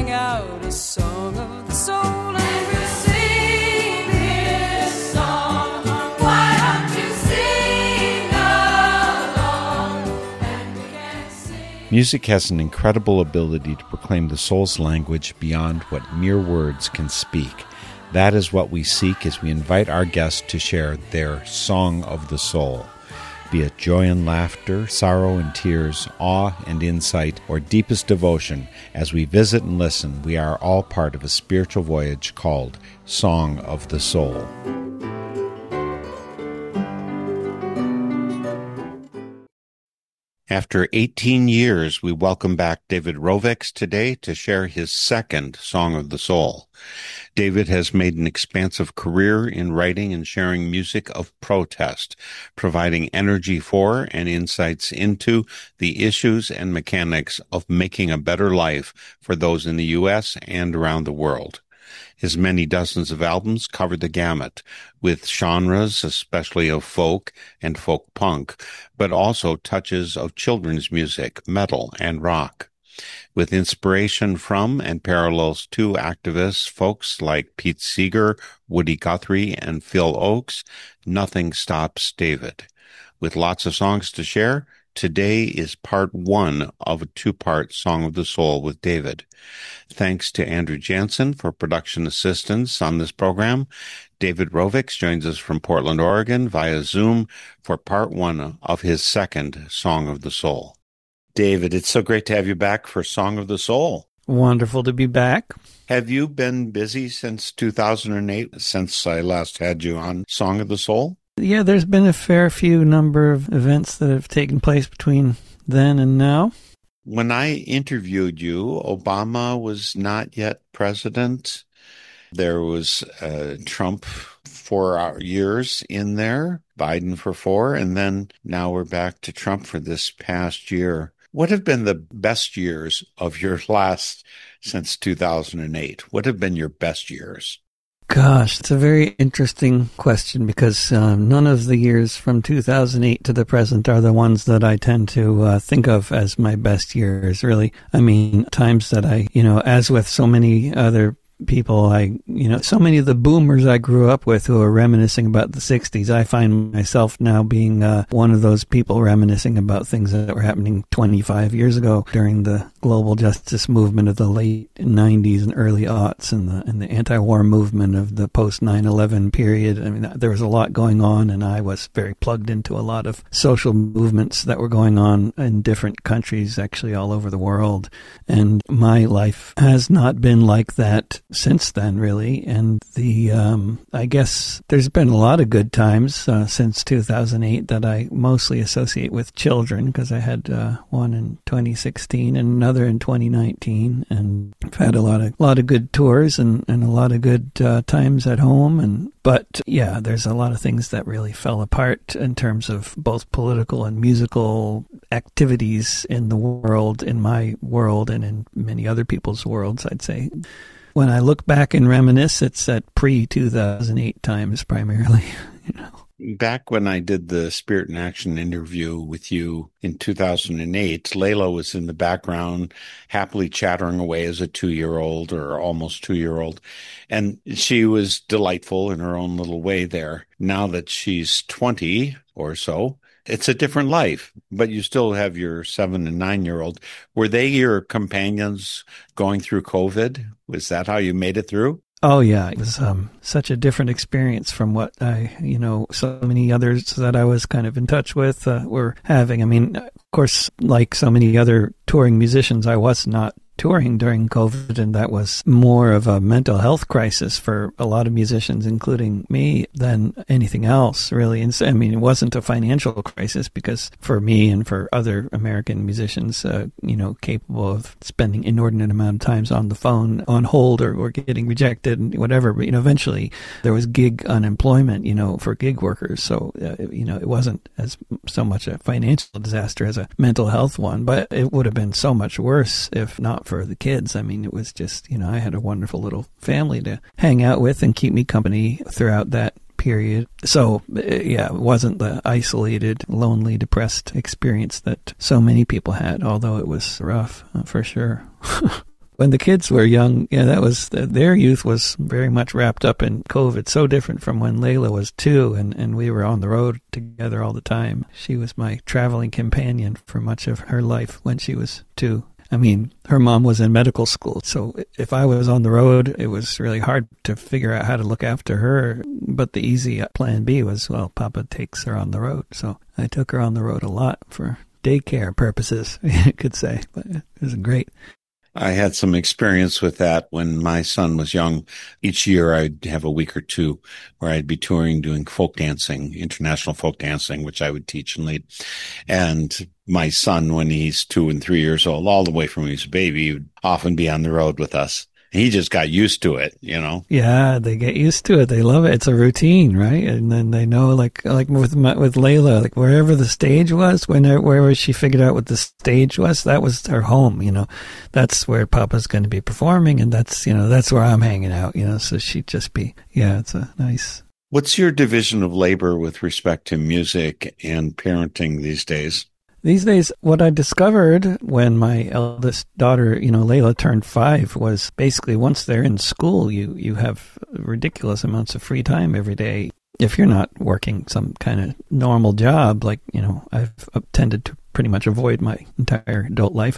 sing out a song of the soul. And we'll sing this song. Why don't you sing along? And we can sing. Music has an incredible ability to proclaim the soul's language beyond what mere words can speak. That is what we seek as we invite our guests to share their song of the soul. Be it joy and laughter, sorrow and tears, awe and insight, or deepest devotion, as we visit and listen, we are all part of a spiritual voyage called Song of the Soul. After 18 years, we welcome back David Rovics today to share his second Song of the Soul. David has made an expansive career in writing and sharing music of protest, providing energy for and insights into the issues and mechanics of making a better life for those in the U.S. and around the world. His many dozens of albums cover the gamut, with genres especially of folk and folk punk, but also touches of children's music, metal, and rock. With inspiration from and parallels to activists, folks like Pete Seeger, Woody Guthrie, and Phil Ochs, nothing stops David. With lots of songs to share, today is part one of a two-part Song of the Soul with David. Thanks to Andrew Jansen for production assistance on this program. David Rovics joins us from Portland, Oregon via Zoom for part one of his second Song of the Soul. David, it's so great to have you back for Song of the Soul. Wonderful to be back. Have you been busy since 2008, since I last had you on Song of the Soul? Yeah, there's been a fair few number of events that have taken place between then and now. When I interviewed you, Obama was not yet president. There was Trump 4 years in there, Biden for 4, and then now we're back to Trump for this past year. What have been the best years of your last since 2008? What have been your best years? Gosh, it's a very interesting question because none of the years from 2008 to the present are the ones that I tend to think of as my best years, really. I mean, times that I, as with so many other people, so many of the boomers I grew up with who are reminiscing about the 60s, I find myself now being one of those people reminiscing about things that were happening 25 years ago during the global justice movement of the late 90s and early aughts and the anti-war movement of the post 9/11 period. I mean, there was a lot going on, and I was very plugged into a lot of social movements that were going on in different countries, actually all over the world. And my life has not been like that since then, really. And I guess there's been a lot of good times since 2008 that I mostly associate with children, because I had one in 2016 and another in 2019, and I've had a lot of good tours and a lot of good times at home. But yeah, there's a lot of things that really fell apart in terms of both political and musical activities in the world, in my world, and in many other people's worlds, I'd say. When I look back and reminisce, it's at pre-2008 times primarily, Back when I did the Spirit in Action interview with you in 2008, Layla was in the background happily chattering away as a 2-year-old or almost 2-year-old. And she was delightful in her own little way there. Now that she's 20 or so, it's a different life, but you still have your 7 and 9-year-old. Were they your companions going through COVID? Was that how you made it through? Oh, yeah. It was such a different experience from what so many others that I was kind of in touch with were having. I mean, of course, like so many other touring musicians, I was not touring during COVID, and that was more of a mental health crisis for a lot of musicians, including me, than anything else, really. And I mean, it wasn't a financial crisis, because for me and for other American musicians, capable of spending inordinate amount of times on the phone, on hold, or getting rejected and whatever, but, eventually there was gig unemployment, for gig workers. So, it wasn't as so much a financial disaster as a mental health one, but it would have been so much worse if not for the kids. I mean, it was just, I had a wonderful little family to hang out with and keep me company throughout that period. So, yeah, it wasn't the isolated, lonely, depressed experience that so many people had, although it was rough, for sure. When the kids were young, yeah, that was their youth was very much wrapped up in COVID. So different from when Layla was 2, and we were on the road together all the time. She was my traveling companion for much of her life when she was 2. I mean, her mom was in medical school, so if I was on the road, it was really hard to figure out how to look after her. But the easy plan B was, well, Papa takes her on the road. So I took her on the road a lot for daycare purposes, you could say. But it was great. I had some experience with that when my son was young. Each year I'd have a week or two where I'd be touring, doing folk dancing, international folk dancing, which I would teach and lead. And my son, when he's 2 and 3 years old, all the way from when he was a baby, would often be on the road with us. He just got used to it, you know? Yeah, they get used to it. They love it. It's a routine, right? And then they know, like with Layla, like wherever the stage was, wherever she figured out what the stage was, that was her home, you know? That's where Papa's going to be performing, and that's where I'm hanging out, you know? So she'd just be, yeah, it's a nice. What's your division of labor with respect to music and parenting these days? These days, what I discovered when my eldest daughter, Layla, turned 5 was basically once they're in school, you have ridiculous amounts of free time every day. If you're not working some kind of normal job, like, I've tended to pretty much avoid my entire adult life.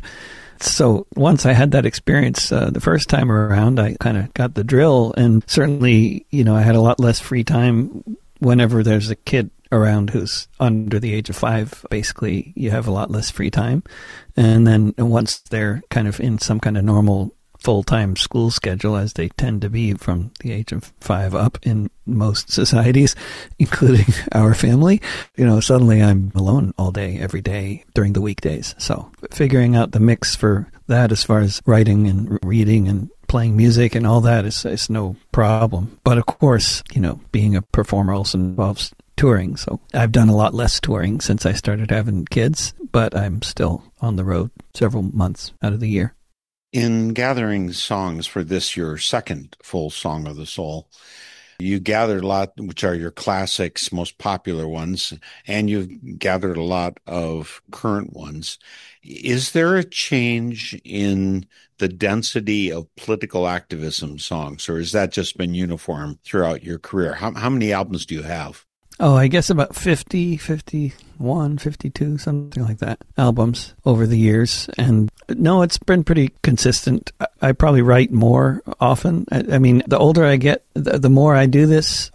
So once I had that experience the first time around, I kind of got the drill. And certainly, I had a lot less free time whenever there's a kid around who's under the age of 5. Basically, you have a lot less free time. And then once they're kind of in some kind of normal full-time school schedule, as they tend to be from the age of 5 up in most societies, including our family, suddenly I'm alone all day, every day during the weekdays. So figuring out the mix for that as far as writing and reading and playing music and all that is no problem. But of course, being a performer also involves touring. So I've done a lot less touring since I started having kids, but I'm still on the road several months out of the year. In gathering songs for this, your second full Song of the Soul, you gathered a lot, which are your classics, most popular ones, and you've gathered a lot of current ones. Is there a change in the density of political activism songs, or has that just been uniform throughout your career? How many albums do you have? Oh, I guess about 50, 51, 52, something like that, albums over the years. And no, it's been pretty consistent. I probably write more often. I mean, the older I get, the more I do this.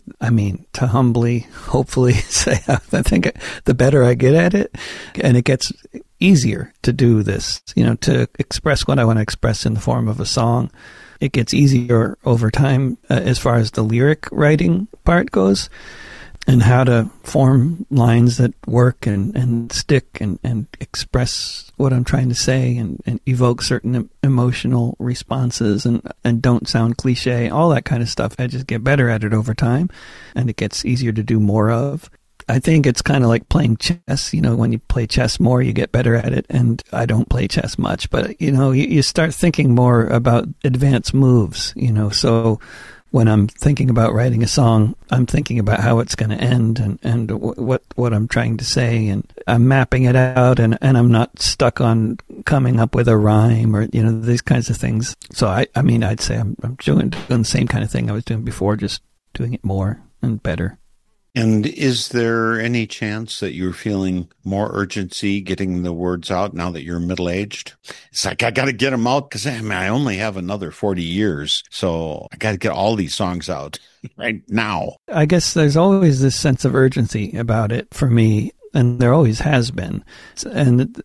To humbly, hopefully say, I think the better I get at it. And it gets easier to do this, to express what I want to express in the form of a song. It gets easier over time as far as the lyric writing part goes, and how to form lines that work and stick and express what I'm trying to say and evoke certain emotional responses and don't sound cliche, all that kind of stuff. I just get better at it over time, and it gets easier to do more of. I think it's kind of like playing chess. When you play chess more, you get better at it. And I don't play chess much, but, you start thinking more about advanced moves, so when I'm thinking about writing a song, I'm thinking about how it's going to end and what I'm trying to say, and I'm mapping it out, and I'm not stuck on coming up with a rhyme or, these kinds of things. So I'd say I'm doing the same kind of thing I was doing before, just doing it more and better. And is there any chance that you're feeling more urgency getting the words out now that you're middle-aged? It's like, I got to get them out because I only have another 40 years. So I got to get all these songs out right now. I guess there's always this sense of urgency about it for me. And there always has been. And,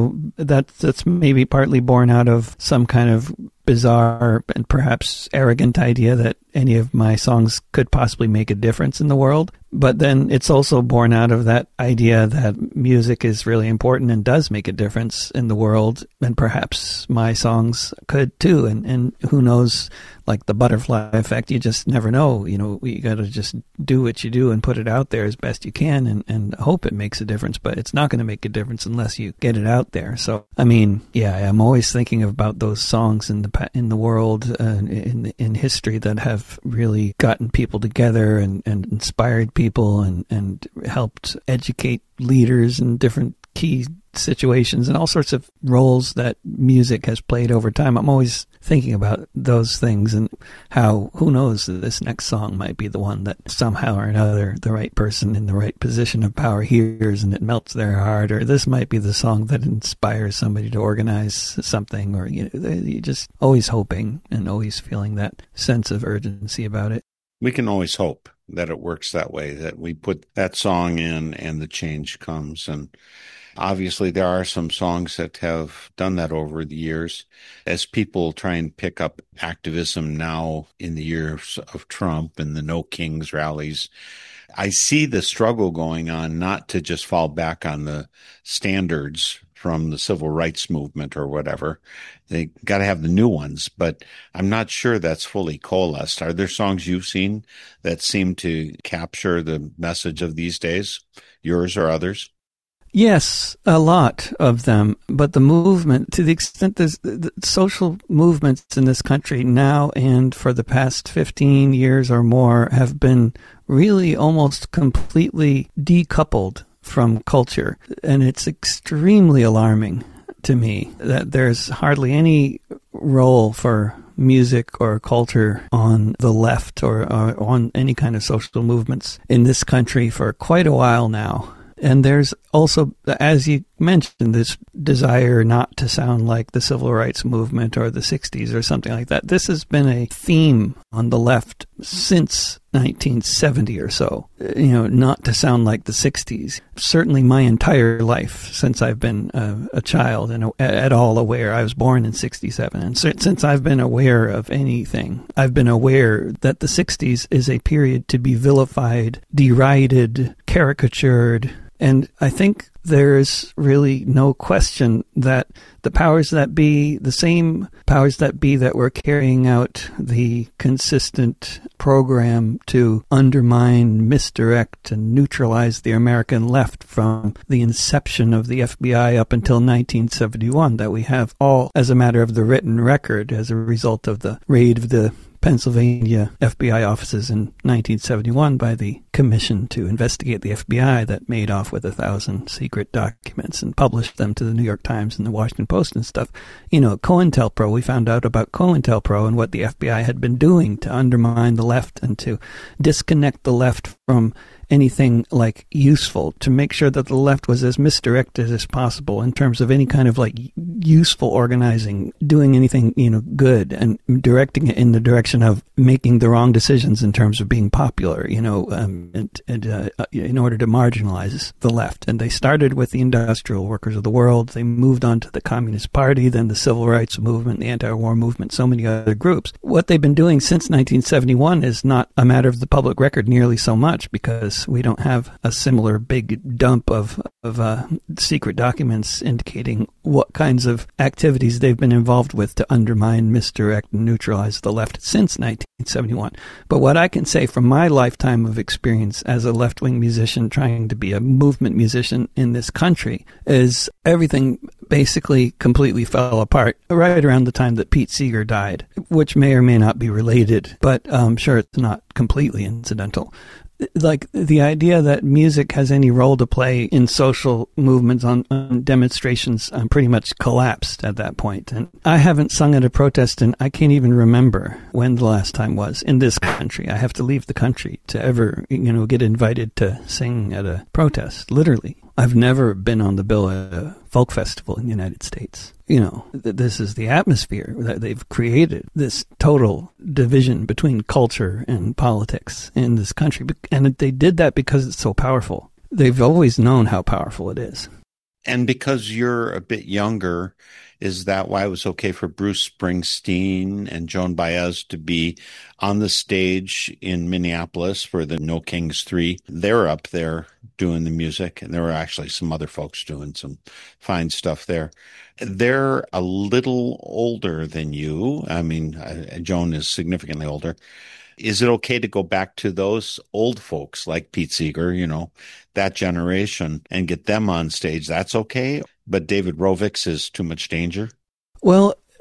that's maybe partly born out of some kind of bizarre and perhaps arrogant idea that any of my songs could possibly make a difference in the world. But then it's also born out of that idea that music is really important and does make a difference in the world. And perhaps my songs could too. And who knows, like the butterfly effect, you just never know. You got to just do what you do and put it out there as best you can and hope it makes a difference. But it's not going to make a difference unless you get it out there. So, I'm always thinking about those songs in the world, in history that have really gotten people together and inspired people and helped educate leaders in different key situations and all sorts of roles that music has played over time. I'm always thinking about those things and how, who knows, this next song might be the one that somehow or another the right person in the right position of power hears and it melts their heart, or this might be the song that inspires somebody to organize something, or you're just always hoping and always feeling that sense of urgency about it. We can always hope that it works that way, that we put that song in and the change comes. And obviously there are some songs that have done that over the years. As people try and pick up activism now in the years of Trump and the No Kings rallies, I see the struggle going on not to just fall back on the standards from the civil rights movement or whatever. They got to have the new ones, but I'm not sure that's fully coalesced. Are there songs you've seen that seem to capture the message of these days, yours or others? Yes, a lot of them. But the movement, to the extent there's the social movements in this country now and for the past 15 years or more have been really almost completely decoupled from culture. And it's extremely alarming to me that there's hardly any role for music or culture on the left or on any kind of social movements in this country for quite a while now. And there's also, as you mentioned, this desire not to sound like the civil rights movement or the 60s or something like that. This has been a theme on the left since 1970 or so, not to sound like the 60s. Certainly my entire life since I've been a child and at all aware. I was born in 67. And since I've been aware of anything, I've been aware that the 60s is a period to be vilified, derided, caricatured. And I think there's really no question that the powers that be, the same powers that be that were carrying out the consistent program to undermine, misdirect, and neutralize the American left from the inception of the FBI up until 1971, that we have all as a matter of the written record as a result of the raid of the Pennsylvania FBI offices in 1971 by the commission to investigate the FBI that made off with 1,000 secret documents and published them to the New York Times and the Washington Post and stuff. COINTELPRO, we found out about COINTELPRO and what the FBI had been doing to undermine the left and to disconnect the left from anything like useful, to make sure that the left was as misdirected as possible in terms of any kind of like useful organizing, doing anything, good, and directing it in the direction of making the wrong decisions in terms of being popular, in order to marginalize the left. And they started with the industrial workers of the world. They moved on to the Communist Party, then the civil rights movement, the anti-war movement, so many other groups. What they've been doing since 1971 is not a matter of the public record nearly so much, because we don't have a similar big dump of secret documents indicating what kinds of activities they've been involved with to undermine, misdirect, and neutralize the left since 1971. But what I can say from my lifetime of experience as a left-wing musician trying to be a movement musician in this country is everything basically completely fell apart right around the time that Pete Seeger died, which may or may not be related, but I'm sure it's not completely incidental. Like the idea that music has any role to play in social movements on demonstrations pretty much collapsed at that point. And I haven't sung at a protest, and I can't even remember when the last time was in this country. I have to leave the country to ever, get invited to sing at a protest, literally. I've never been on the bill at a folk festival in the United States. This is the atmosphere that they've created, this total division between culture and politics in this country. And they did that because it's so powerful. They've always known how powerful it is. And because you're a bit younger, is that why it was okay for Bruce Springsteen and Joan Baez to be on the stage in Minneapolis for the No Kings 3? They're up there doing the music, and there were actually some other folks doing some fine stuff there. They're a little older than you. I mean, Joan is significantly older. Is it okay to go back to those old folks like Pete Seeger, that generation, and get them on stage? That's okay. But David Rovics is too much danger? Well,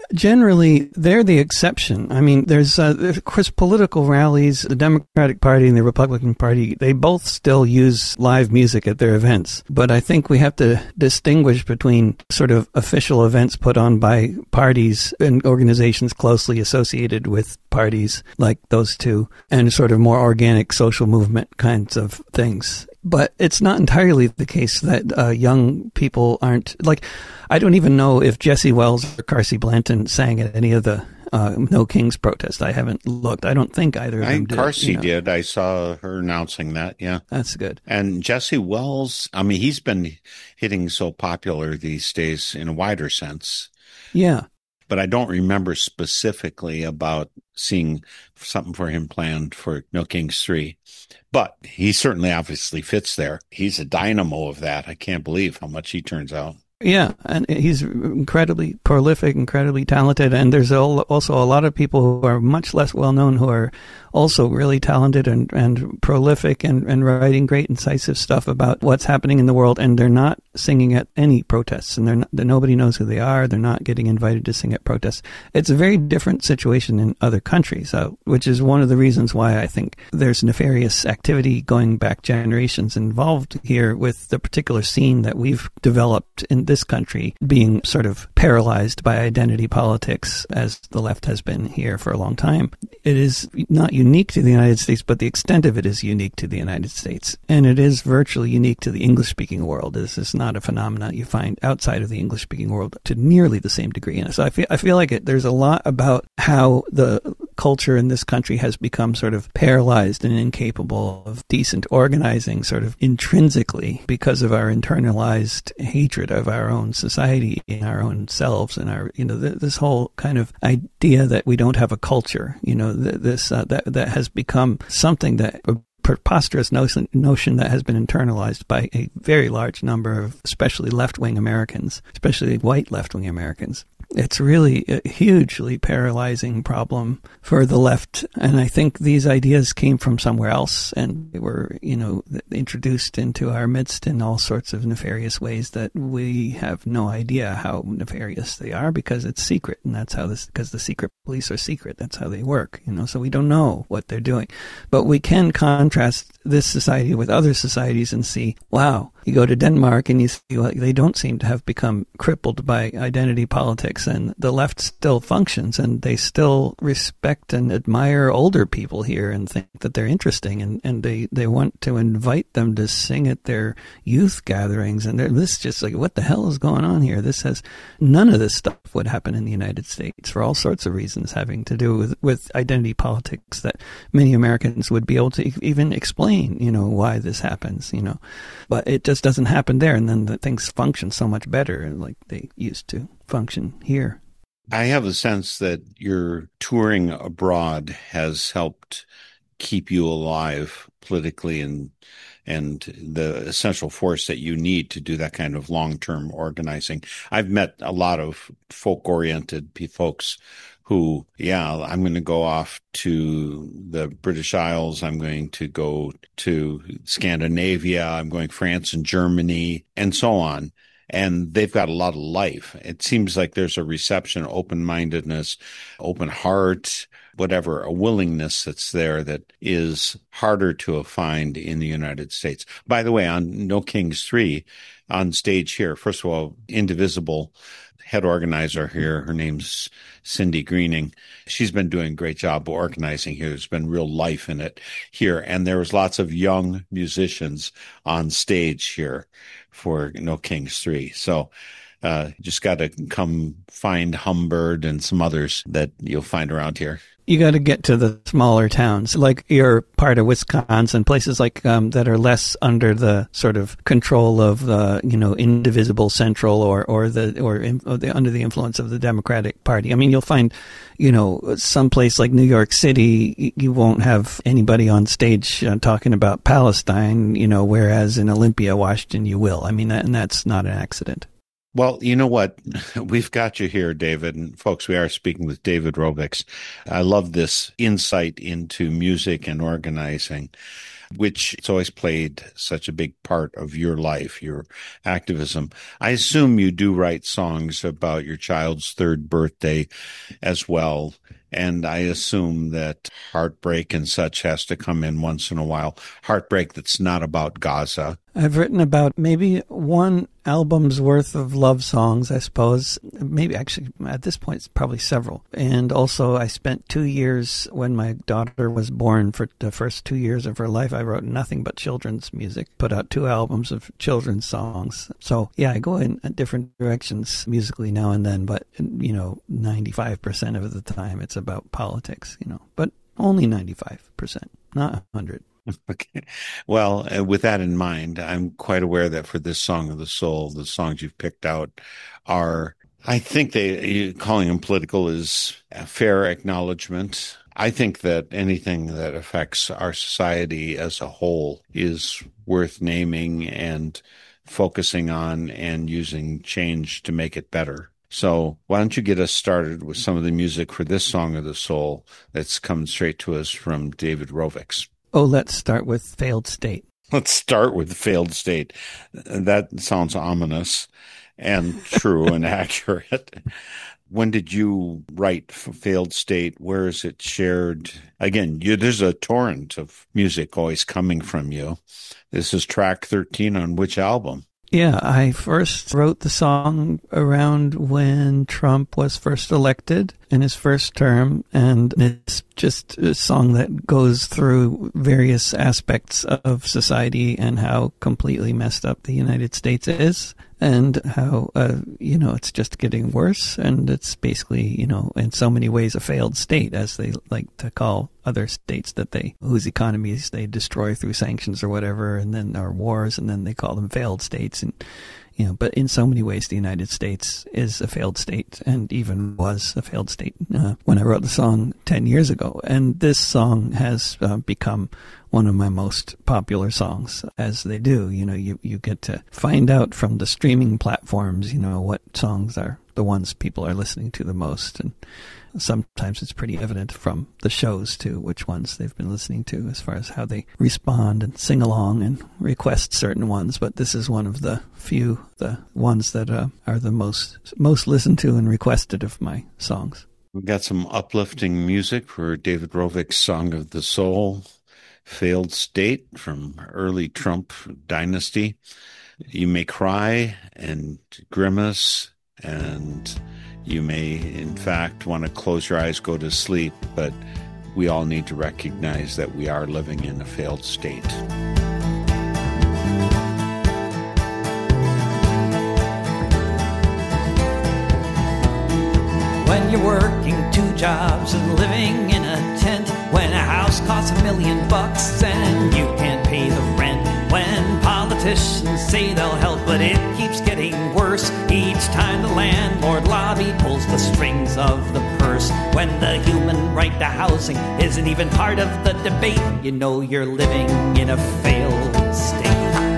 Generally, they're the exception. I mean, there's, of course, political rallies, the Democratic Party and the Republican Party, they both still use live music at their events. But I think we have to distinguish between sort of official events put on by parties and organizations closely associated with parties like those two, and sort of more organic social movement kinds of things. But it's not entirely the case that young people aren't, like, I don't even know if Jesse Wells or Carsey Blanton sang at any of the No Kings protest. I haven't looked. I don't think either of them did. Carsey did. I saw her announcing that, yeah. That's good. And Jesse Wells, I mean, he's been hitting so popular these days in a wider sense. Yeah. But I don't remember specifically about seeing something for him planned for No Kings 3. But he certainly obviously fits there. He's a dynamo of that. I can't believe how much he turns out. Yeah, and he's incredibly prolific, incredibly talented, and there's also a lot of people who are much less well-known who are also really talented and prolific and writing great, incisive stuff about what's happening in the world, and they're not singing at any protests, and nobody knows who they are. They're not getting invited to sing at protests. It's a very different situation in other countries, which is one of the reasons why I think there's nefarious activity going back generations involved here with the particular scene that we've developed in this country being sort of paralyzed by identity politics, as the left has been here for a long time. It is not unique to the United States, but the extent of it is unique to the United States. And it is virtually unique to the English-speaking world. This is not a phenomenon you find outside of the English-speaking world to nearly the same degree. And so I feel like there's a lot about how the culture in this country has become sort of paralyzed and incapable of decent organizing sort of intrinsically because of our internalized hatred of our own society and our own selves and our, this whole kind of idea that we don't have a culture, that has become something that a preposterous notion that has been internalized by a very large number of especially left-wing Americans, especially white left-wing Americans. It's really a hugely paralyzing problem for the left. And I think these ideas came from somewhere else and they were, introduced into our midst in all sorts of nefarious ways that we have no idea how nefarious they are because it's secret. And that's how because the secret police are secret. That's how they work, so we don't know what they're doing. But we can contrast this society with other societies and see, wow, you go to Denmark and you see they don't seem to have become crippled by identity politics, and the left still functions and they still respect and admire older people here and think that they're interesting, and they want to invite them to sing at their youth gatherings. And this is just like, what the hell is going on here? None of this stuff would happen in the United States for all sorts of reasons having to do with identity politics that many Americans would be able to even explain, why this happens, but it just doesn't happen there. And then things function so much better like they used to function here. I have a sense that your touring abroad has helped keep you alive politically and the essential force that you need to do that kind of long-term organizing. I've met a lot of folk-oriented folks who, I'm going to go off to the British Isles. I'm going to go to Scandinavia. I'm going France and Germany and so on. And they've got a lot of life. It seems like there's a reception, open-mindedness, open heart, whatever, a willingness that's there that is harder to find in the United States. By the way, on No Kings 3, on stage here, first of all, Indivisible head organizer here, her name's Cindy Greening. She's been doing a great job organizing here. There's been real life in it here. And there was lots of young musicians on stage here for No Kings 3. So just got to come find Humbird and some others that you'll find around here. You got to get to the smaller towns, like you're part of Wisconsin, places like that are less under the sort of control of the Indivisible Central or under the influence of the Democratic Party. I mean, you'll find some place like New York City, you won't have anybody on stage talking about Palestine, whereas in Olympia, Washington, you will. I mean, that's not an accident. Well, you know what? We've got you here, David. And folks, we are speaking with David Rovics. I love this insight into music and organizing. which it's always played such a big part of your life, your activism. I assume you do write songs about your child's third birthday as well. And I assume that heartbreak and such has to come in once in a while. Heartbreak that's not about Gaza. I've written about maybe one album's worth of love songs, I suppose. Maybe actually at this point, it's probably several. And also I spent 2 years when my daughter was born. For the first 2 years of her life, I wrote nothing but children's music, put out 2 albums of children's songs. So yeah, I go in different directions musically now and then, but 95% of the time it's about politics, but only 95%, not 100. Okay. Well, with that in mind, I'm quite aware that for this Song of the Soul, the songs you've picked out are, I think calling them political is a fair acknowledgement. I think that anything that affects our society as a whole is worth naming and focusing on and using change to make it better. So why don't you get us started with some of the music for this Song of the Soul that's coming straight to us from David Rovics. Oh, let's start with Failed State. Let's start with Failed State. That sounds ominous and true and accurate. When did you write Failed State? Where is it shared? Again, there's a torrent of music always coming from you. This is track 13 on which album? Yeah, I first wrote the song around when Trump was first elected in his first term, and it's just a song that goes through various aspects of society and how completely messed up the United States is, and how, it's just getting worse, and it's basically, in so many ways a failed state, as they like to call other states whose economies they destroy through sanctions or whatever, and then our wars, and then they call them failed states, and but in so many ways, the United States is a failed state, and even was a failed state when I wrote the song 10 years ago. And this song has become one of my most popular songs, as they do. You get to find out from the streaming platforms, what songs are the ones people are listening to the most. And sometimes it's pretty evident from the shows, too, which ones they've been listening to as far as how they respond and sing along and request certain ones. But this is one of the ones that are the most listened to and requested of my songs. We've got some uplifting music for David Rovics' Song of the Soul, Failed State from early Trump dynasty. You may cry and grimace, and you may, in fact, want to close your eyes, go to sleep, but we all need to recognize that we are living in a failed state. When you're working 2 jobs and living in a tent, when a house costs $1 million and you can't pay the rent, when politicians say they'll help but it keeps getting worse each time the landlord lobby pulls the strings of the purse, when the human right to housing isn't even part of the debate, you're living in a failed state.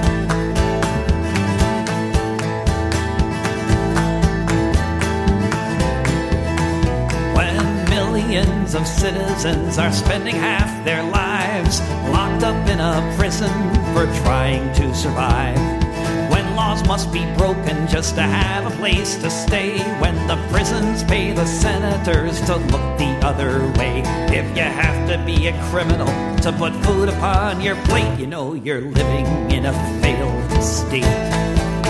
Millions of citizens are spending half their lives locked up in a prison for trying to survive. When laws must be broken just to have a place to stay. When the prisons pay the senators to look the other way. If you have to be a criminal to put food upon your plate, you're living in a failed state.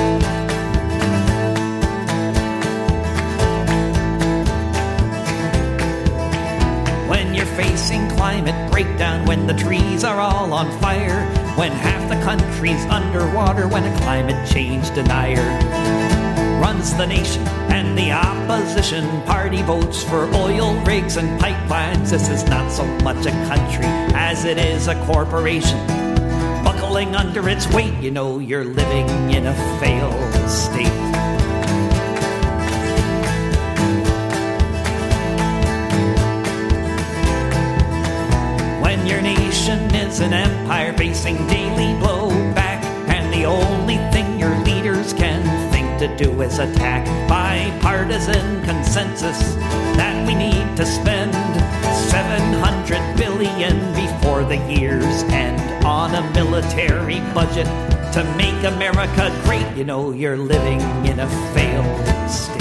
Facing climate breakdown, when the trees are all on fire, when half the country's underwater, when a climate change denier runs the nation and the opposition party votes for oil rigs and pipelines. This is not so much a country as it is a corporation buckling under its weight. You're living in a failed state. Your nation is an empire facing daily blowback, and the only thing your leaders can think to do is attack. Bipartisan consensus that we need to spend $700 billion before the year's end on on a military budget to make America great. You know you're living in a failed state.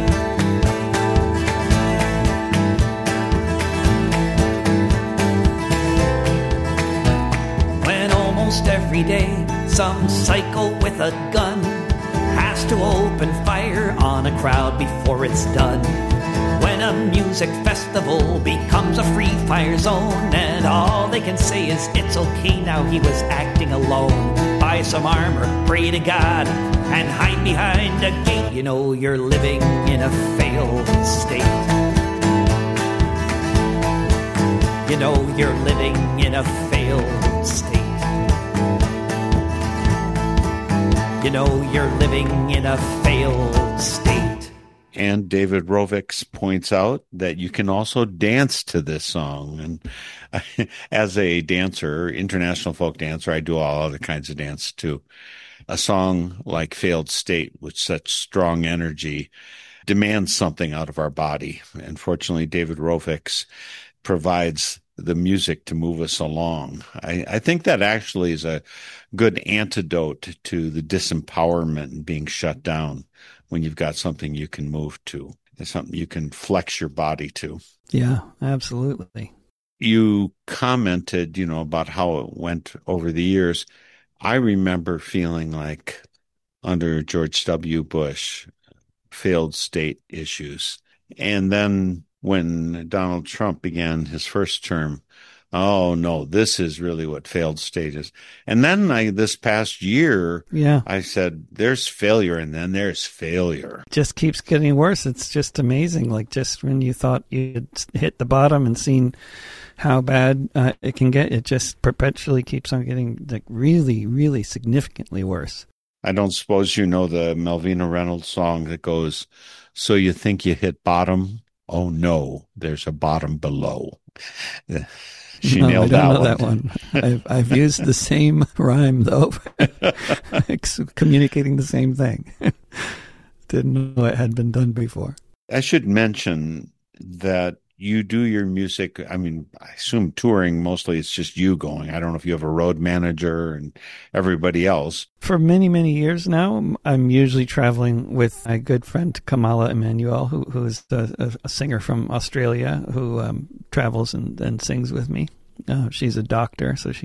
When almost every day some psycho with a gun has to open fire on a crowd before it's done. When a music festival becomes a free fire zone, and all they can say is it's okay now, he was acting alone. Buy some armor, pray to God, and hide behind a gate. You know you're living in a failed state. You know you're living in a failed state. You know you're living in a failed state. And David Rovics points out that you can also dance to this song. And as a dancer, international folk dancer, I do all other kinds of dance too. A song like Failed State with such strong energy demands something out of our body. And fortunately, David Rovics provides the music to move us along. I think that actually is a good antidote to the disempowerment and being shut down when you've got something you can move to. It's something you can flex your body to. Yeah, absolutely. You commented, about how it went over the years. I remember feeling like under George W. Bush, failed state issues. And then when Donald Trump began his first term, oh no, this is really what failed state is. And then this past year, I said, there's failure and then there's failure. Just keeps getting worse. It's just amazing. Like just when you thought you'd hit the bottom and seen how bad it can get, it just perpetually keeps on getting like really, really significantly worse. I don't suppose you know the Melvina Reynolds song that goes, so you think you hit bottom? Oh no, there's a bottom below. She nailed that one. I've used the same rhyme though, communicating the same thing. Didn't know it had been done before. I should mention that you do your music. I mean, I assume touring mostly it's just you going. I don't know if you have a road manager and everybody else. For many, many years now, I'm usually traveling with my good friend Kamala Emanuel, who is a singer from Australia who travels and sings with me. She's a doctor, so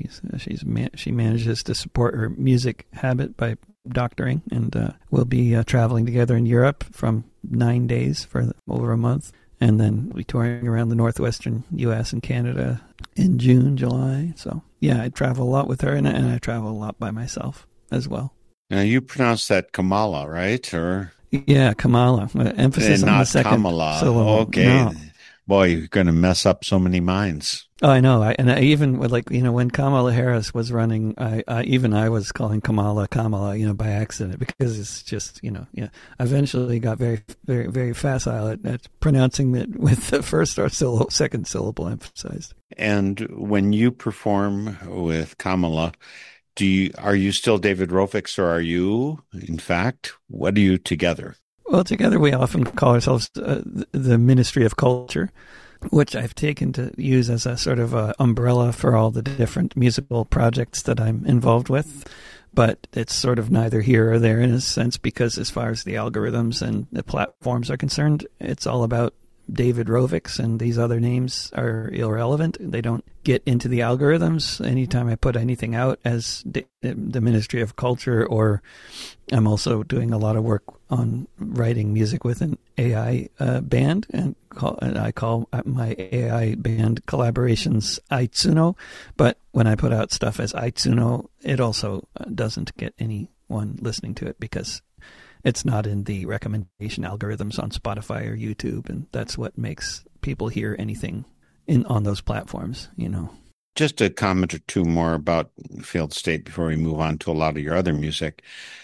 she manages to support her music habit by doctoring, and we'll be traveling together in Europe from 9 days for over a month. And then we'll be touring around the northwestern U.S. and Canada in June, July. So, yeah, I travel a lot with her, and I travel a lot by myself as well. Now, you pronounce that Kamala, right? Or yeah, Kamala. Emphasis on the second Kamala. syllable. Okay. No. Boy, you're going to mess up so many minds. Oh, I know. I even would when Kamala Harris was running, I was calling Kamala, by accident, because it's just, I eventually got very, very, very facile at pronouncing it with the first or second syllable emphasized. And when you perform with Kamala, are you still David Rovics, or are you, in fact, what are you together? Well, together we often call ourselves the Ministry of Culture, which I've taken to use as a sort of umbrella for all the different musical projects that I'm involved with. But it's sort of neither here or there in a sense, because as far as the algorithms and the platforms are concerned, it's all about David Rovics, and these other names are irrelevant. They don't get into the algorithms anytime I put anything out as the Ministry of Culture, or I'm also doing a lot of work on writing music with an AI band, and I call my AI band collaborations Aitsuno. But when I put out stuff as Aitsuno, it also doesn't get anyone listening to it because it's not in the recommendation algorithms on Spotify or YouTube, and that's what makes people hear anything on those platforms, Just a comment or two more about Failed State before we move on to a lot of your other music.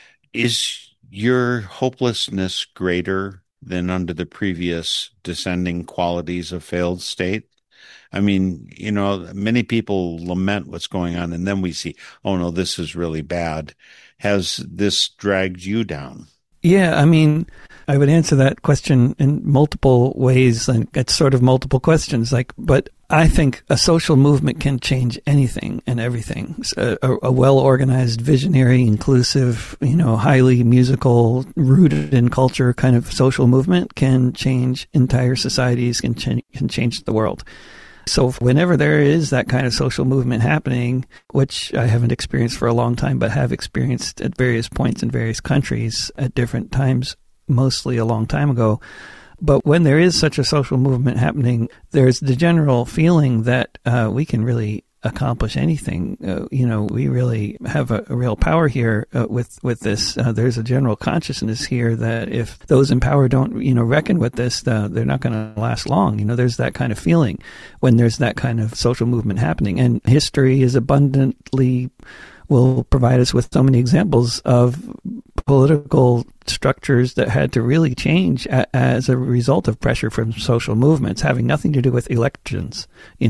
Is your hopelessness greater than under the previous descending qualities of Failed State? I mean, many people lament what's going on, and then we see, oh no, this is really bad. Has this dragged you down? Yeah, I mean, I would answer that question in multiple ways, and it's sort of multiple questions. But I think a social movement can change anything and everything. A well-organized, visionary, inclusive, highly musical, rooted in culture kind of social movement can change entire societies, can change the world. So whenever there is that kind of social movement happening, which I haven't experienced for a long time, but have experienced at various points in various countries at different times, mostly a long time ago. But when there is such a social movement happening, there's the general feeling that we can really accomplish anything. We really have a real power here with this. There's a general consciousness here that if those in power don't, reckon with this, they're not going to last long. There's that kind of feeling when there's that kind of social movement happening. And history is abundantly will provide us with so many examples of political structures that had to really change as a result of pressure from social movements, having nothing to do with elections,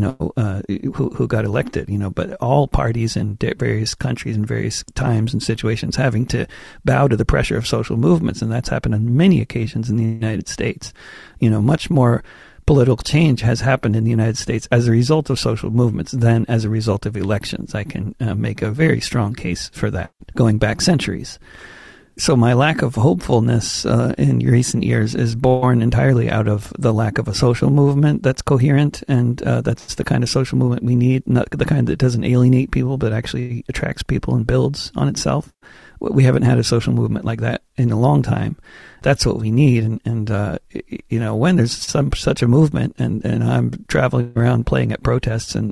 who got elected, but all parties in various countries and various times and situations having to bow to the pressure of social movements. And that's happened on many occasions in the United States. Much more political change has happened in the United States as a result of social movements than as a result of elections. I can make a very strong case for that, going back centuries. So my lack of hopefulness in recent years is born entirely out of the lack of a social movement that's coherent, and that's the kind of social movement we need, not the kind that doesn't alienate people but actually attracts people and builds on itself. We haven't had a social movement like that in a long time. That's what we need. And when there's such a movement and I'm traveling around playing at protests and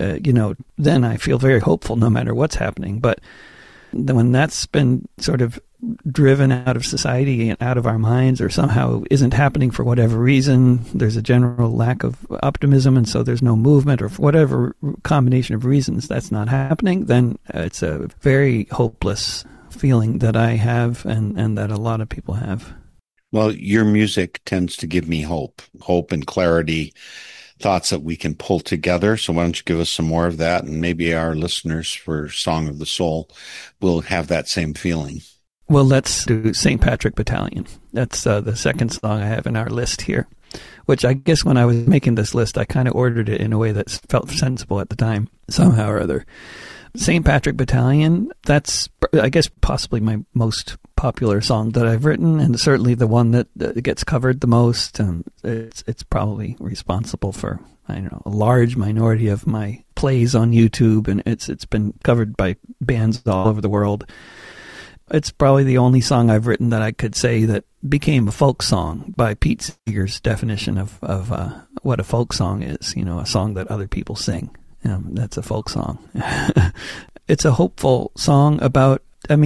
then I feel very hopeful no matter what's happening. But when that's been sort of driven out of society and out of our minds, or somehow isn't happening for whatever reason, there's a general lack of optimism, and so there's no movement, or for whatever combination of reasons that's not happening, then it's a very hopeless feeling that I have and that a lot of people have. Well, your music tends to give me hope and clarity, thoughts that we can pull together. So why don't you give us some more of that, and maybe our listeners for Song of the Soul will have that same feeling. Well, let's do St. Patrick Battalion. That's the second song I have in our list here, which I guess when I was making this list, I kind of ordered it in a way that felt sensible at the time, somehow or other. St. Patrick Battalion, that's, I guess, possibly my most popular song that I've written, and certainly the one that gets covered the most. It's probably responsible for, a large minority of my plays on YouTube, and it's been covered by bands all over the world. It's probably the only song I've written that I could say that became a folk song by Pete Seeger's definition of what a folk song is, a song that other people sing. That's a folk song. It's a hopeful song about,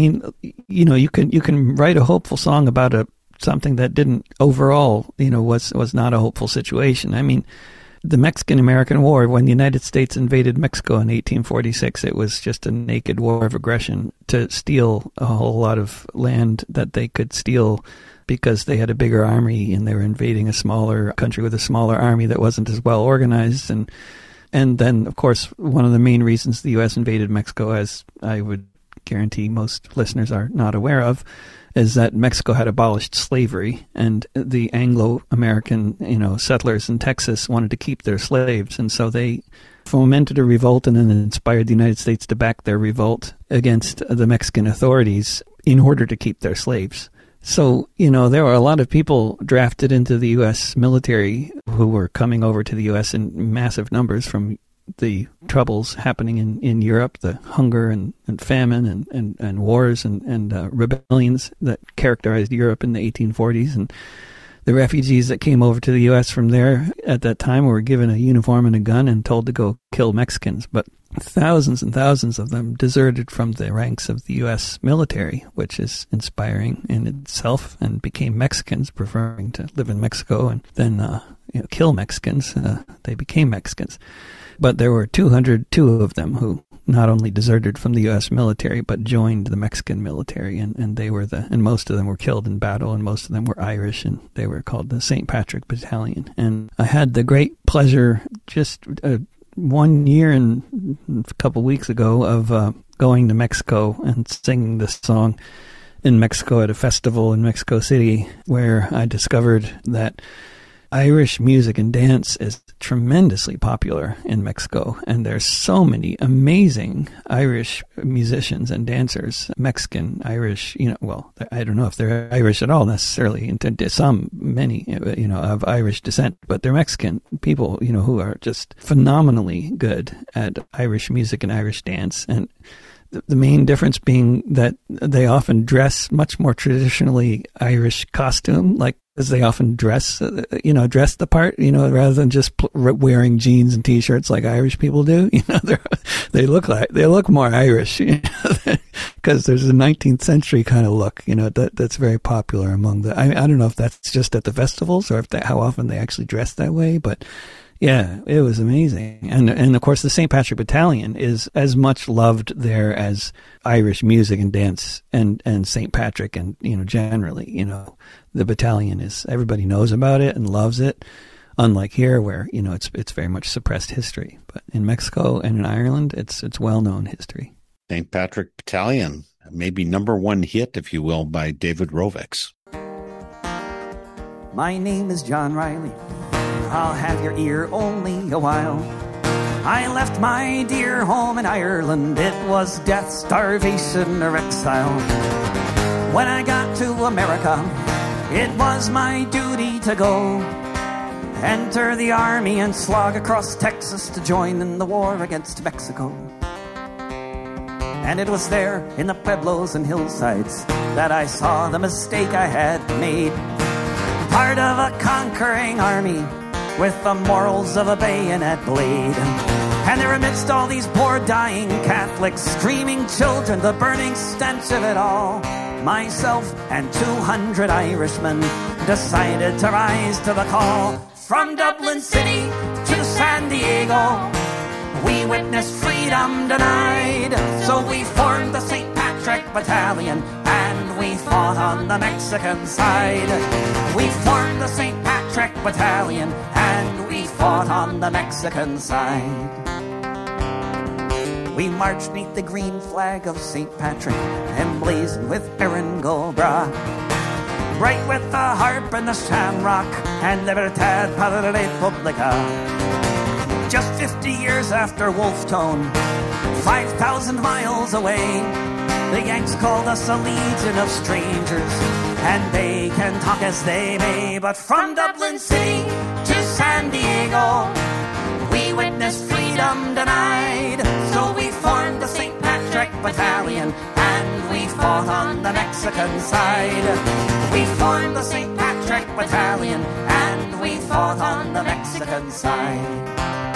you can write a hopeful song about something that didn't overall, was not a hopeful situation. The Mexican-American War, when the United States invaded Mexico in 1846, it was just a naked war of aggression to steal a whole lot of land that they could steal because they had a bigger army and they were invading a smaller country with a smaller army that wasn't as well organized. And then, of course, one of the main reasons the U.S. invaded Mexico, as I would guarantee most listeners are not aware of, is that Mexico had abolished slavery, and the Anglo-American, settlers in Texas wanted to keep their slaves, and so they fomented a revolt and then inspired the United States to back their revolt against the Mexican authorities in order to keep their slaves. So, there were a lot of people drafted into the U.S. military who were coming over to the U.S. in massive numbers from the troubles happening in Europe, the hunger and famine and wars and rebellions that characterized Europe in the 1840s. And the refugees that came over to the U.S. from there at that time were given a uniform and a gun and told to go kill Mexicans. But thousands and thousands of them deserted from the ranks of the U.S. military, which is inspiring in itself, and became Mexicans, preferring to live in Mexico and then kill Mexicans. They became Mexicans. But there were 202 of them who not only deserted from the U.S. military, but joined the Mexican military, and they were and most of them were killed in battle, and most of them were Irish, and they were called the St. Patrick Battalion. And I had the great pleasure just 1 year and a couple weeks ago of going to Mexico and singing this song in Mexico at a festival in Mexico City, where I discovered that Irish music and dance is tremendously popular in Mexico, and there's so many amazing Irish musicians and dancers, Mexican, Irish, well, I don't know if they're Irish at all necessarily, many, of Irish descent, but they're Mexican people, who are just phenomenally good at Irish music and Irish dance. And the main difference being that they often dress much more traditionally Irish costume, like as they often dress the part, rather than just wearing jeans and t-shirts like Irish people do. They look more Irish, because there's a 19th century kind of look, that's very popular among the. I don't know if that's just at the festivals or how often they actually dress that way, but. Yeah, it was amazing. And of course the St. Patrick Battalion is as much loved there as Irish music and dance and St. Patrick and, generally, the battalion everybody knows about it and loves it. Unlike here where, it's very much suppressed history. But in Mexico and in Ireland, it's well-known history. St. Patrick Battalion, maybe number one hit, if you will, by David Rovics. My name is John Riley. I'll have your ear only a while. I left my dear home in Ireland. It was death, starvation, or exile. When I got to America, it was my duty to go. Enter the army and slog across Texas to join in the war against Mexico. And it was there in the pueblos and hillsides that I saw the mistake I had made. Part of a conquering army with the morals of a bayonet blade. And there amidst all these poor dying Catholics, screaming children, the burning stench of it all, myself and 200 Irishmen decided to rise to the call. From Dublin City to San Diego, we witnessed freedom denied. So we formed the St. Patrick Battalion and we fought on the Mexican side. We formed the St. Patrick Battalion and we fought on the Mexican side. We marched neath the green flag of St. Patrick, emblazoned with Erin go Bragh, bright with the harp and the shamrock and Libertad para la Republica. Just 50 years after Wolfe Tone, 5,000 miles away, the Yanks called us a legion of strangers, and they can talk as they may. But from Dublin City to San Diego, we witnessed freedom denied. So we formed the St. Patrick Battalion, and we fought on the Mexican side. We formed the St. Patrick Battalion, and we fought on the Mexican side.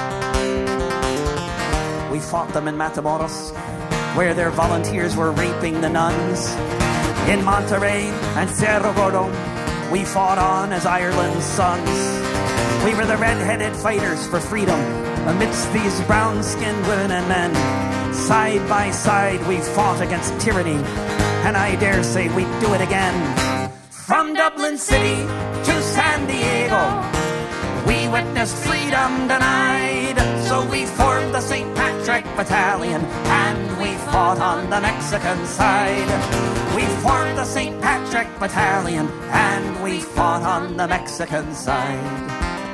We fought them in Matamoros, where their volunteers were raping the nuns. In Monterrey and Cerro Gordo, we fought on as Ireland's sons. We were the red-headed fighters for freedom amidst these brown-skinned women and men. Side by side, we fought against tyranny, and I dare say we'd do it again. From Dublin City to San Diego, we witnessed freedom denied. So we formed the St. Patrick Battalion, and we fought on the Mexican side. We formed the St. Patrick Battalion, and we fought on the Mexican side.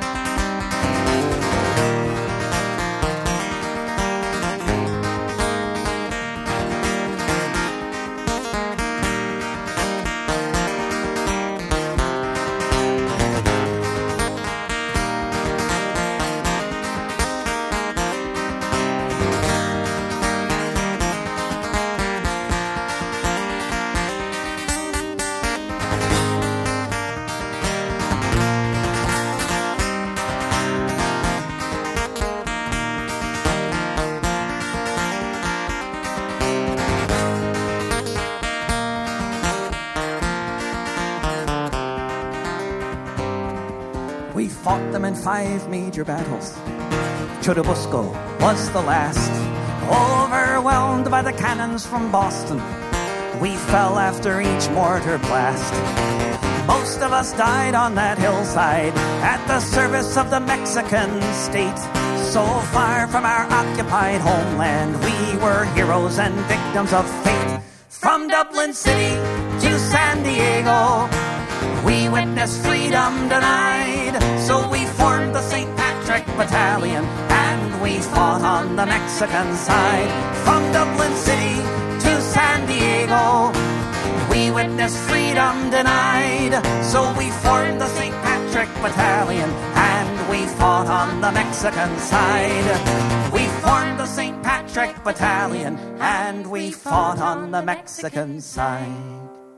We fought them in 5 major battles. Churubusco was the last. Overwhelmed by the cannons from Boston, we fell after each mortar blast. Most of us died on that hillside at the service of the Mexican state. So far from our occupied homeland, we were heroes and victims of fate. From Dublin City to San Diego, we witnessed freedom denied. So we formed the St. Patrick Battalion, and we fought on the Mexican side. From Dublin City to San Diego, we witnessed freedom denied. So we formed the St. Patrick Battalion, and we fought on the Mexican side. We formed the St. Patrick Battalion, and we fought on the Mexican side.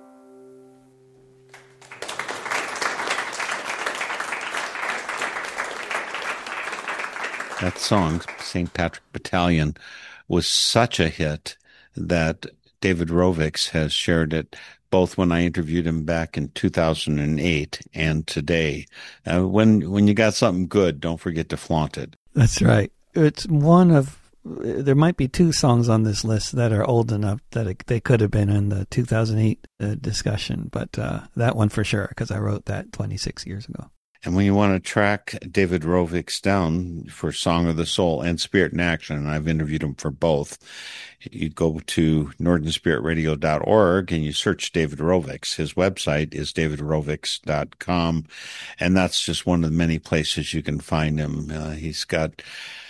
That song, St. Patrick Battalion, was such a hit that David Rovics has shared it both when I interviewed him back in 2008 and today. When you got something good, don't forget to flaunt it. That's right. It's one of, there might be two songs on this list that are old enough that they could have been in the 2008 discussion, but that one for sure, because I wrote that 26 years ago. And when you want to track David Rovics down for Song of the Soul and Spirit in Action, and I've interviewed him for both, you go to northernspiritradio.org and you search David Rovics. His website is davidrovics.com, and that's just one of the many places you can find him. He's got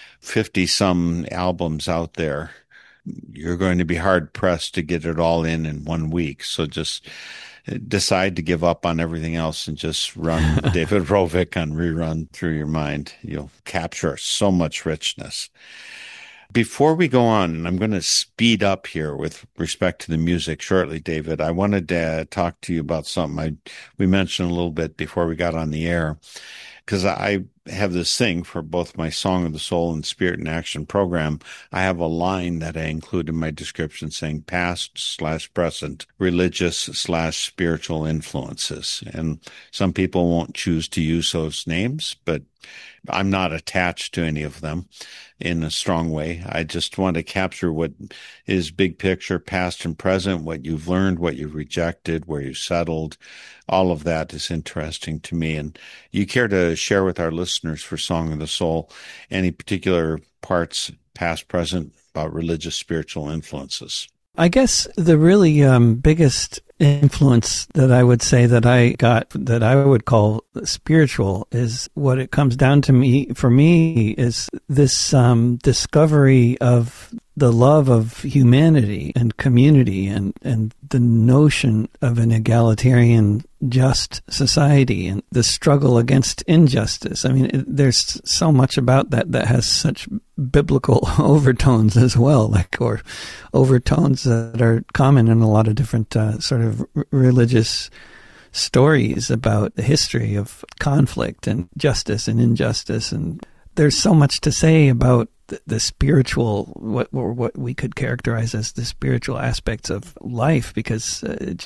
50-some albums out there. You're going to be hard-pressed to get it all in 1 week, so just decide to give up on everything else and just run David Rovic on rerun through your mind. You'll capture so much richness. Before we go on, and I'm going to speed up here with respect to the music shortly, David, I wanted to talk to you about something we mentioned a little bit before we got on the air, because I have this thing for both my Song of the Soul and Spirit in Action program. I have a line that I include in my description saying past/present religious/spiritual influences. And some people won't choose to use those names, but I'm not attached to any of them in a strong way. I just want to capture what is big picture, past and present, what you've learned, what you've rejected, where you settled. All of that is interesting to me. And you care to share with our listeners for Song of the Soul any particular parts, past, present, about religious, spiritual influences? I guess the really biggest influence that I would say that I got that I would call spiritual is what it comes down to for me is this discovery of the love of humanity and community and the notion of an egalitarian, just society and the struggle against injustice. I mean, there's so much about that has such biblical overtones as well, or overtones that are common in a lot of different sort of religious stories about the history of conflict and justice and injustice. And there's so much to say about the spiritual, what we could characterize as the spiritual aspects of life, because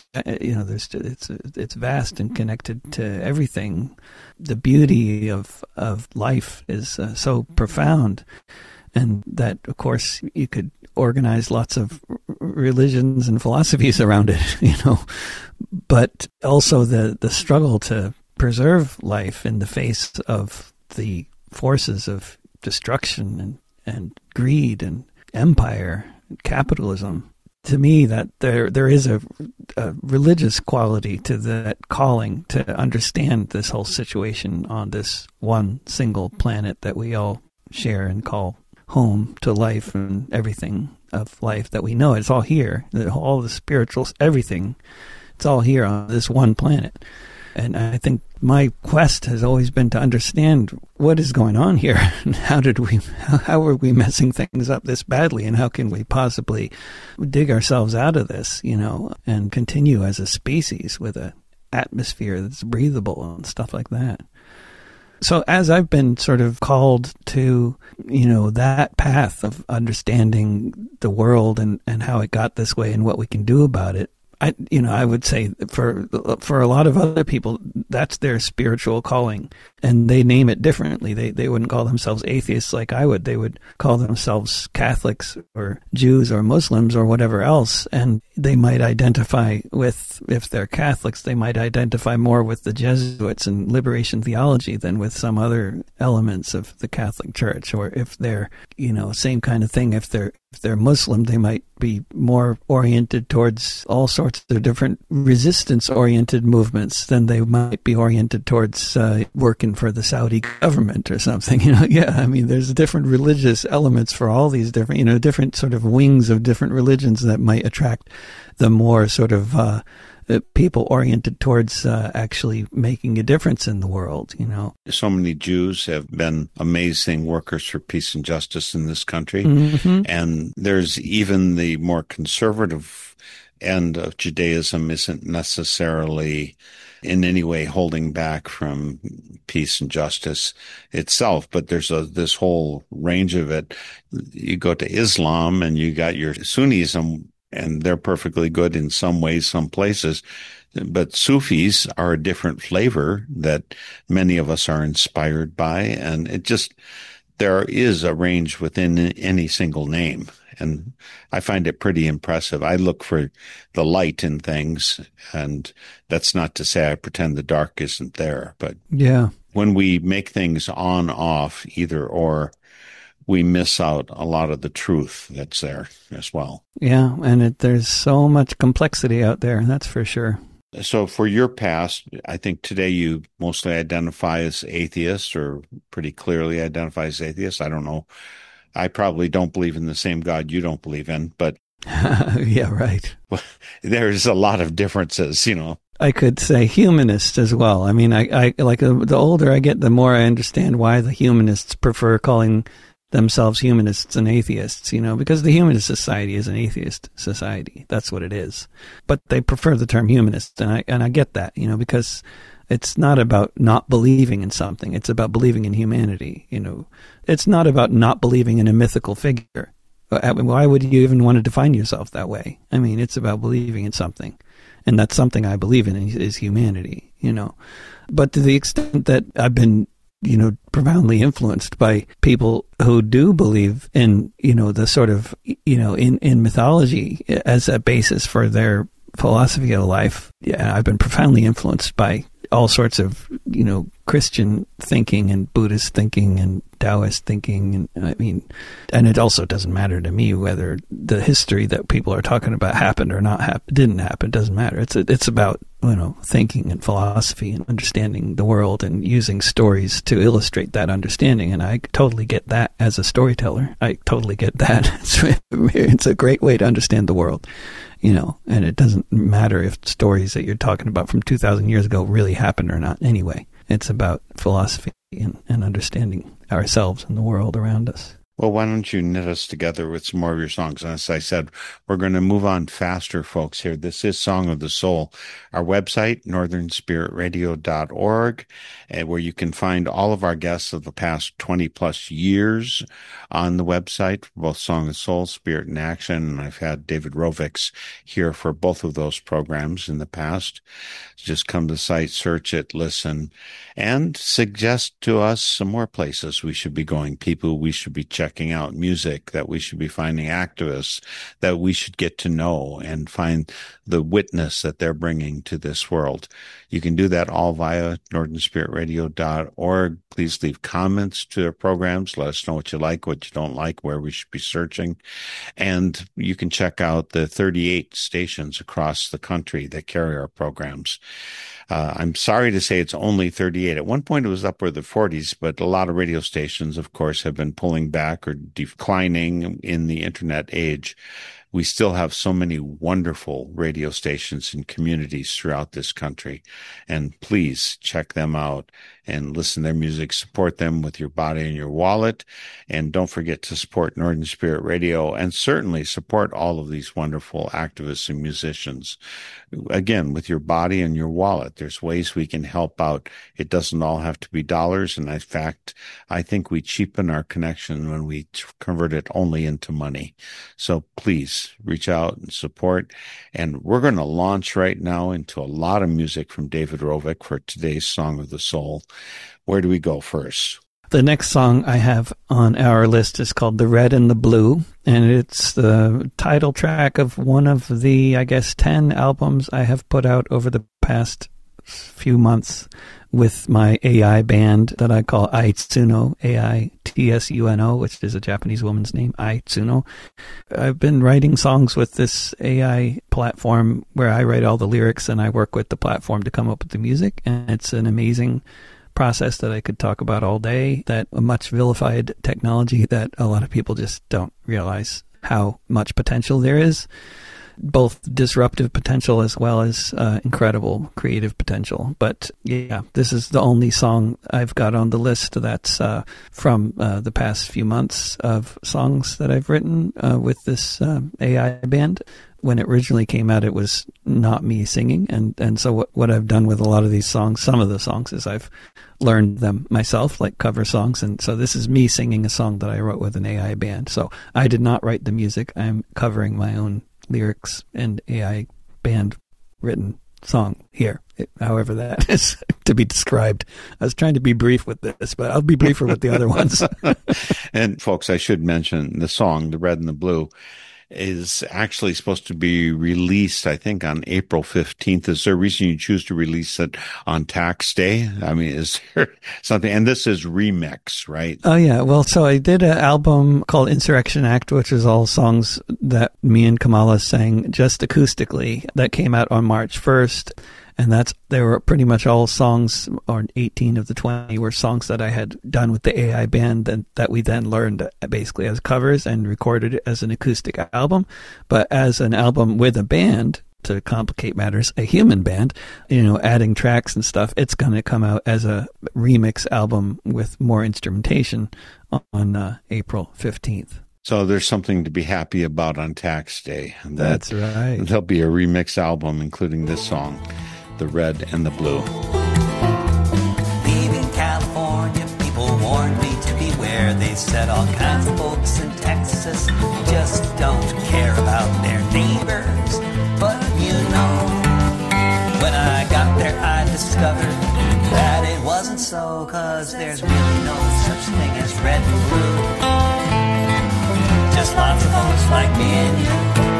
it's vast and connected to everything. The beauty of life is so profound, and that, of course, you could organize lots of religions and philosophies around it, but also the struggle to preserve life in the face of the forces of destruction and greed and empire and capitalism. To me, that there is a religious quality to that calling to understand this whole situation on this one single planet that we all share and call home to life and everything of life that we know. It's all here. All the spirituals, everything, it's all here on this one planet. And I think my quest has always been to understand what is going on here and how are we messing things up this badly, and how can we possibly dig ourselves out of this, and continue as a species with an atmosphere that's breathable and stuff like that. So as I've been sort of called to, that path of understanding the world and how it got this way and what we can do about it, I would say for a lot of other people, that's their spiritual calling, and they name it differently. They wouldn't call themselves atheists like I would. They would call themselves Catholics or Jews or Muslims or whatever else, and they might identify with, if they're Catholics, they might identify more with the Jesuits and liberation theology than with some other elements of the Catholic Church. Or if they're, same kind of thing, if If they're Muslim, they might be more oriented towards all sorts of different resistance-oriented movements than they might be oriented towards working for the Saudi government or something. Yeah, I mean, there's different religious elements for all these different, different sort of wings of different religions that might attract the more sort of people oriented towards actually making a difference in the world, So many Jews have been amazing workers for peace and justice in this country. And there's even the more conservative end of Judaism isn't necessarily in any way holding back from peace and justice itself, but there's this whole range of it. You go to Islam and you got your Sunnism, and they're perfectly good in some ways, some places. But Sufis are a different flavor that many of us are inspired by. And there is a range within any single name. And I find it pretty impressive. I look for the light in things, and that's not to say I pretend the dark isn't there. But yeah, when we make things on, off, either or, we miss out a lot of the truth that's there as well. Yeah, and there's so much complexity out there, that's for sure. So for your past, I think today you mostly identify as atheist, or pretty clearly identify as atheist. I don't know. I probably don't believe in the same God you don't believe in, but yeah, right. There's a lot of differences, I could say humanist as well. I mean, I like the older I get, the more I understand why the humanists prefer calling themselves humanists and atheists, because the humanist society is an atheist society. That's what it is. But they prefer the term humanist, and I get that, because it's not about not believing in something. It's about believing in humanity, It's not about not believing in a mythical figure. Why would you even want to define yourself that way? I mean, it's about believing in something. And that's something I believe in is humanity, But to the extent that I've been profoundly influenced by people who do believe in, the sort of, in mythology as a basis for their philosophy of life. Yeah, I've been profoundly influenced by all sorts of, Christian thinking and Buddhist thinking and Taoist thinking. And it also doesn't matter to me whether the history that people are talking about happened or didn't happen. It doesn't matter. It's about, thinking and philosophy and understanding the world and using stories to illustrate that understanding. And I totally get that as a storyteller. I totally get that. It's a great way to understand the world. And it doesn't matter if stories that you're talking about from 2,000 years ago really happened or not. Anyway, it's about philosophy and understanding ourselves and the world around us. Well, why don't you knit us together with some more of your songs? As I said, we're going to move on faster, folks, here. This is Song of the Soul. Our website, northernspiritradio.org, where you can find all of our guests of the past 20-plus years on the website, for both Song of the Soul, Spirit in Action. And I've had David Rovics here for both of those programs in the past. Just come to the site, search it, listen, and suggest to us some more places we should be going, people we should be checking out, music that we should be finding, activists that we should get to know and find the witness that they're bringing to this world. You can do that all via northernspiritradio.org. Please leave comments to our programs. Let us know what you like, what you don't like, where we should be searching. And you can check out the 38 stations across the country that carry our programs. I'm sorry to say it's only 38. At one point it was upward of the 40s, but a lot of radio stations, of course, have been pulling back or declining in the internet age. We still have so many wonderful radio stations and communities throughout this country. And please check them out and listen to their music, support them with your body and your wallet. And don't forget to support Northern Spirit Radio, and certainly support all of these wonderful activists and musicians. Again, with your body and your wallet, there's ways we can help out. It doesn't all have to be dollars. And in fact, I think we cheapen our connection when we convert it only into money. So please reach out and support. And we're going to launch right now into a lot of music from David Rovic for today's Song of the Soul. Where do we go first? The next song I have on our list is called The Red and the Blue, and it's the title track of one of the, 10 albums I have put out over the past few months with my AI band that I call Aitsuno, Aitsuno, which is a Japanese woman's name, Aitsuno. I've been writing songs with this AI platform where I write all the lyrics and I work with the platform to come up with the music. And it's an amazing process that I could talk about all day, that a much vilified technology that a lot of people just don't realize how much potential there is. Both disruptive potential as well as incredible creative potential. But yeah, this is the only song I've got on the list that's from the past few months of songs that I've written with this AI band. When it originally came out, it was not me singing. And so what I've done with a lot of these songs, some of the songs, is I've learned them myself, like cover songs. And so this is me singing a song that I wrote with an AI band. So I did not write the music. I'm covering my own lyrics and AI band written song here, however that is to be described. I was trying to be brief with this, but I'll be briefer with the other ones. And folks, I should mention the song, The Red and the Blue, is actually supposed to be released, I think, on April 15th. Is there a reason you choose to release it on tax day? I mean, is there something? And this is remix, right? Oh, yeah. Well, so I did an album called Insurrection Act, which is all songs that me and Kamala sang just acoustically. That came out on March 1st. And they were pretty much all songs, or 18 of the 20 were songs that I had done with the AI band that we then learned basically as covers and recorded it as an acoustic album. But as an album with a band, to complicate matters, a human band, adding tracks and stuff, it's going to come out as a remix album with more instrumentation on April 15th. So there's something to be happy about on tax day. That's right. There'll be a remix album, including this song, The Red and the Blue. Leaving California, people warned me to beware. They said all kinds of folks in Texas just don't care about their neighbors. But when I got there, I discovered that it wasn't so, 'cause there's really no such thing as red and blue. Just lots of folks like me and you.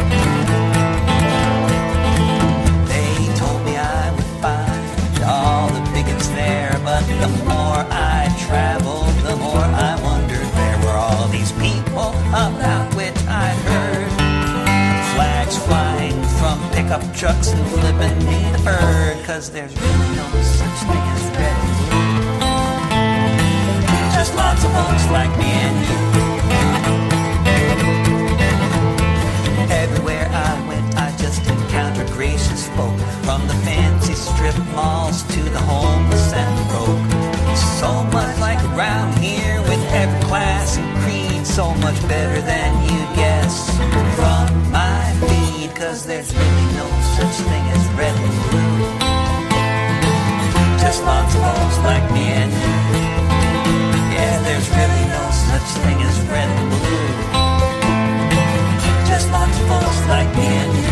All the bigots there, but the more I traveled, the more I wondered there were all these people about which I'd heard. Flags flying from pickup trucks and flipping me the bird, 'cause there's really no such thing as red and blue. Just lots of folks like me and you. Everywhere I went, I just encountered gracious folk, from the fancy strip malls to the homeless and the broke. So much like around here, with every class and creed, so much better than you'd guess from my feed, 'cause there's really no such thing as red and blue. Just lots of folks like me and you. Yeah, there's really no such thing as red and blue. Just lots of folks like me and you.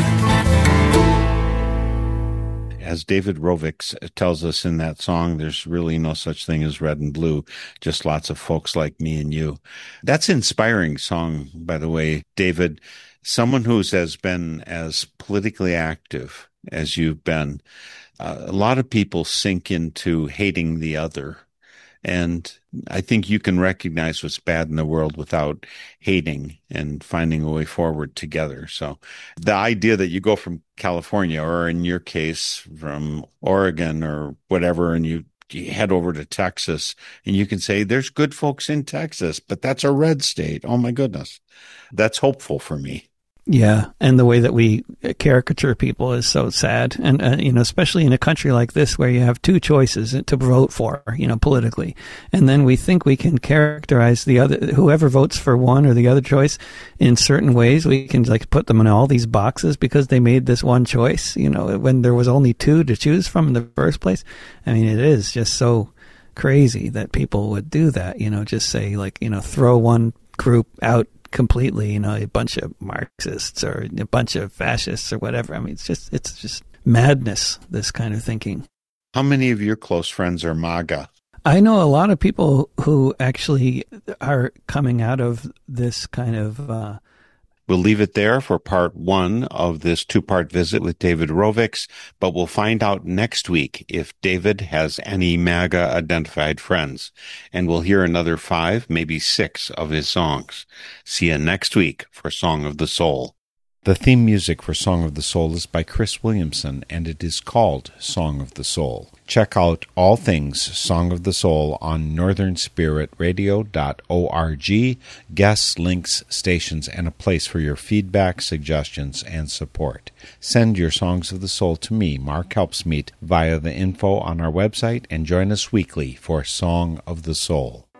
As David Rovics tells us in that song, there's really no such thing as red and blue, just lots of folks like me and you. That's an inspiring song, by the way, David. Someone who has been as politically active as you've been, a lot of people sink into hating the other. And I think you can recognize what's bad in the world without hating and finding a way forward together. So the idea that you go from California, or in your case from Oregon or whatever, and you head over to Texas, and you can say there's good folks in Texas, but that's a red state. Oh my goodness. That's hopeful for me. Yeah, and the way that we caricature people is so sad. And, especially in a country like this where you have two choices to vote for, politically. And then we think we can characterize the other, whoever votes for one or the other choice in certain ways. We can put them in all these boxes because they made this one choice, when there was only two to choose from in the first place. I mean, it is just so crazy that people would do that, just say throw one group out completely, a bunch of Marxists or a bunch of fascists or whatever. I mean, it's just madness, this kind of thinking. How many of your close friends are MAGA? I know a lot of people who actually are coming out of this kind of We'll leave it there for part 1 of this 2-part visit with David Rovics, but we'll find out next week if David has any MAGA-identified friends, and we'll hear another 5, maybe 6 of his songs. See you next week for Song of the Soul. The theme music for Song of the Soul is by Chris Williamson, and it is called Song of the Soul. Check out all things Song of the Soul on northernspiritradio.org, guests, links, stations, and a place for your feedback, suggestions, and support. Send your Songs of the Soul to me, Mark Helpsmeet, via the info on our website, and join us weekly for Song of the Soul.